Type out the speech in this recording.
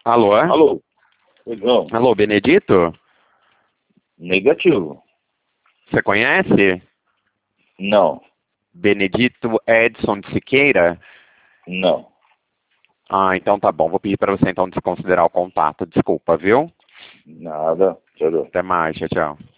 Alô? Alô? Oi, João. Alô, Benedito? Negativo. Você conhece? Não. Benedito Edson de Siqueira? Não. Ah, então tá bom. Vou pedir para você então desconsiderar o contato. Desculpa, viu? Nada. Tchau. Até mais, tchau, tchau.